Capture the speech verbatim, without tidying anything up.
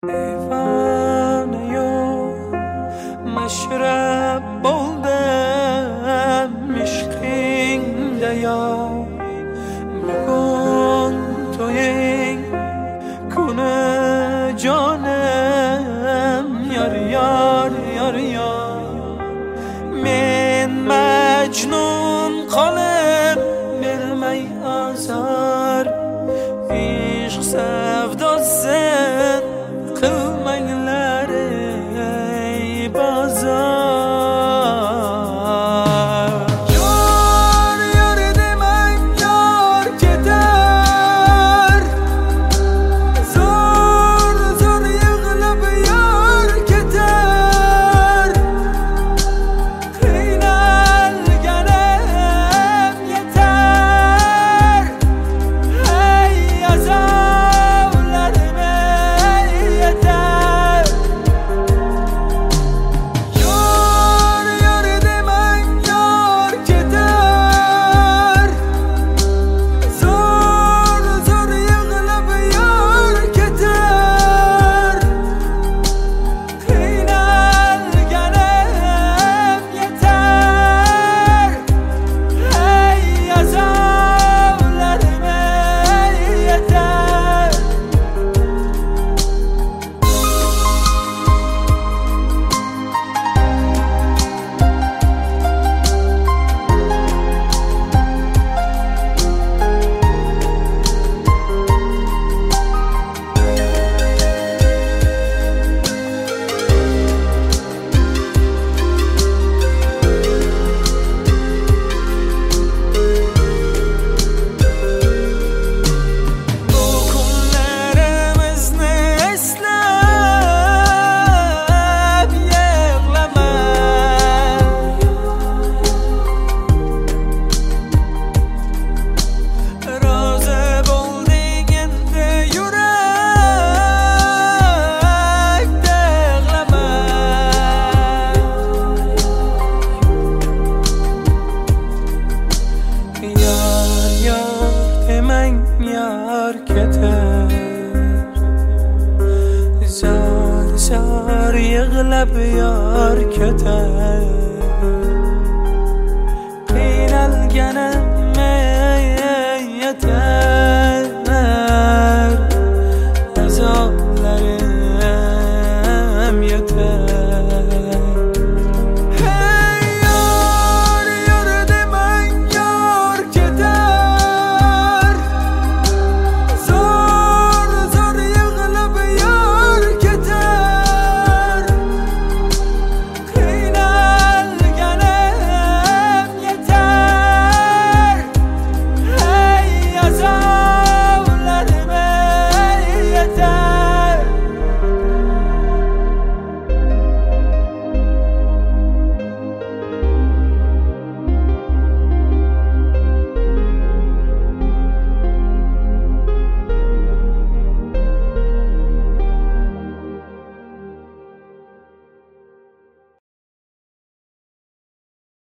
دیوانه و مشرب بودم عشقین دیا بگن توی کنه جانم یار یار یار یار من مجنون قلب برمی آزار عشق sevdasın kılmayları bazar yar yar demen yar keder zor zor yığılıp yar keder kıynal gelem yeter hey azavlarım yeter yar yar demen yar keder zor zor yığılıp yar keder kıynal gelem yeter hey azavlarım yeter Bu kunlarımız ne eslep yığlama Razı bulduğunda yürek dağlama Yar yar demen yar keter Zar zar yığılıp yar keter